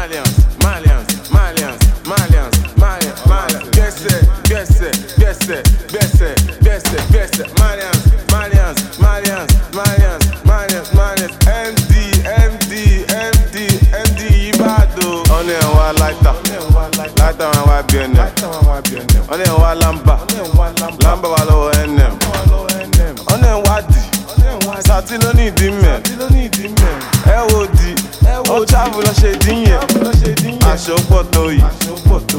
Malians, MD, Ibado. Only one lighter and white BNM. Only one lamba walo NM. Only wadi, sati lo ni di me. LOD, o travel lo ṣe dín yẹn. Aṣọ pọ̀ tó yìí.